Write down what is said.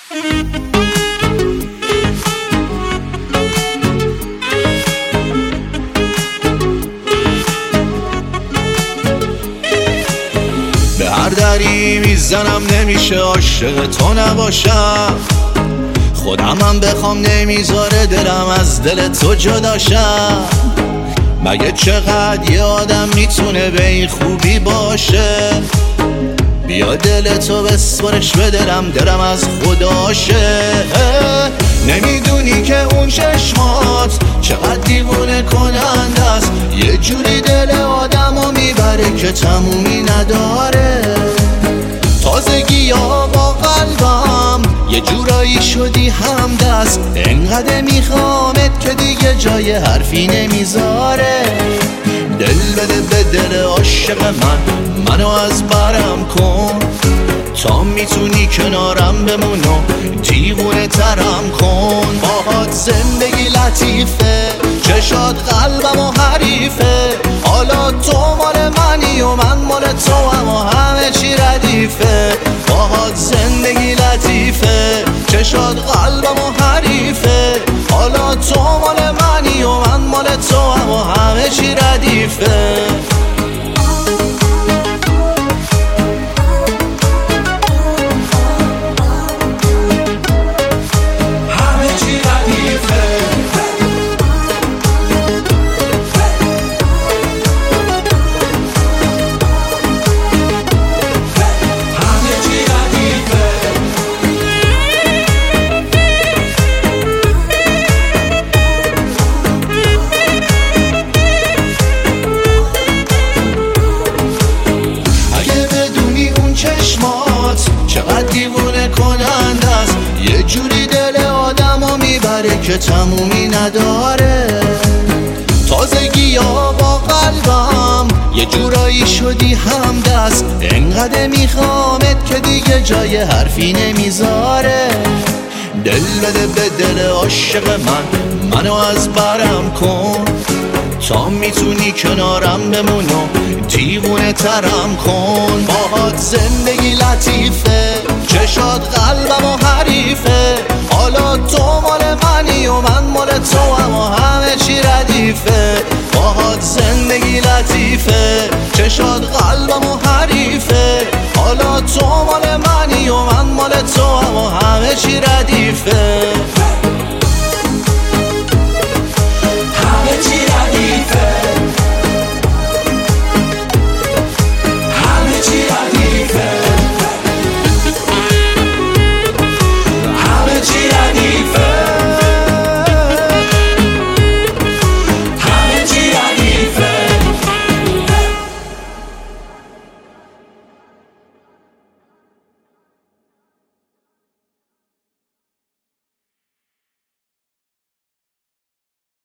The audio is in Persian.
به هر دری میزنم نمیشه عاشق تو نباشم، خودمم بخوام نمیذاره دلم از دل تو جداشم. مگه چقدر یه آدم میتونه به این خوبی باشه؟ بیا دل تو بسپارش به دلم از خداشه. نمیدونی که اون چشمات چقدر دیوونه کننده است، یه جوری دل آدمو میبره که تمومی نداره. تازگی ها با قلبم یه جورایی شدی همدست، انقدر میخوامت که دیگه جای حرفی نمیذاره. دل بده به دل عاشق منو از برم کن، تا میتونی کنارم بمون و دیوونه ترم کن. باهات زندگی لطیفه، چشات قلبم و حریفه، حالا تو مال منی و من مال تو هم و همه چی ردیفه. باهات زندگی لطیفه، چشات قلبم و حریفه، حالا تو مال منی و من مال تو هم و همه چی ردیفه. چقدر دیوونه کننده است، یه جوری دل آدمو میبره که تمومی نداره. تازگی ها با قلبم یه جورایی شدی همدست، انقدر میخوامت که دیگه جای حرفی نمیذاره. دل بده به دل عاشق منو از برم کن، تا میتونی کنارم بمون و دیوونه ترم کن. باهات زندگی لطیفه، چشات قلبم و حریفه، حالا تو مال منی و من مال تو هم و همه چی ردیفه. باهات زندگی لطیفه، چشات قلبم و حریفه، حالا تو مال منی و من مال تو هم و همه چی ردیفه.